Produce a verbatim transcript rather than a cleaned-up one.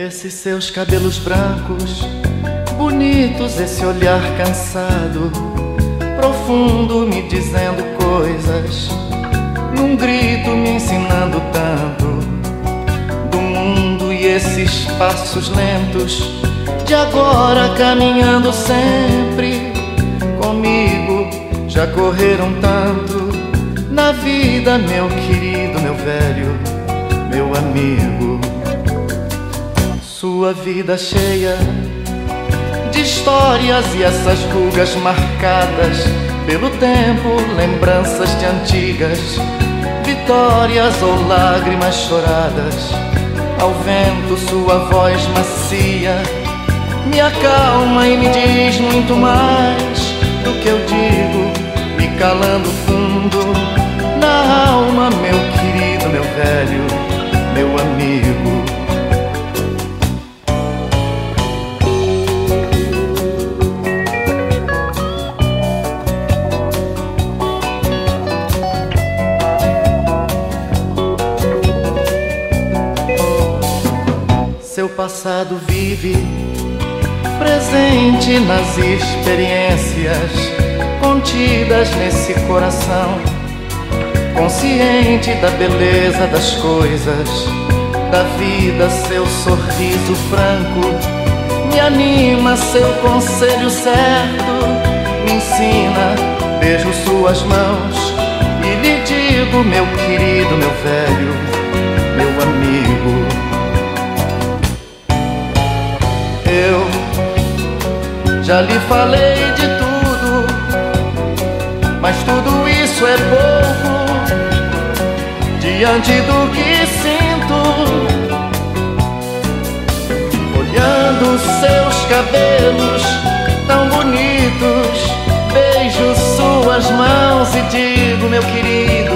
Esses seus cabelos brancos, bonitos, esse olhar cansado, profundo, me dizendo coisas, num grito me ensinando tanto do mundo. E esses passos lentos de agora caminhando sempre comigo, já correram tanto na vida, meu querido, meu velho, meu amigo. Sua vida cheia de histórias e essas rugas marcadas pelo tempo, lembranças de antigas vitórias ou lágrimas choradas. Ao vento sua voz macia me acalma e me diz muito mais do que eu digo, me calando fundo na alma, meu querido, meu velho, meu amigo. Seu passado vive presente nas experiências contidas nesse coração, consciente da beleza das coisas, da vida. Seu sorriso franco me anima, seu conselho certo me ensina. Beijo suas mãos e lhe digo, meu querido, meu velho, meu amigo. Eu já lhe falei de tudo, mas tudo isso é pouco diante do que sinto. Olhando seus cabelos tão bonitos, beijo suas mãos e digo, meu querido,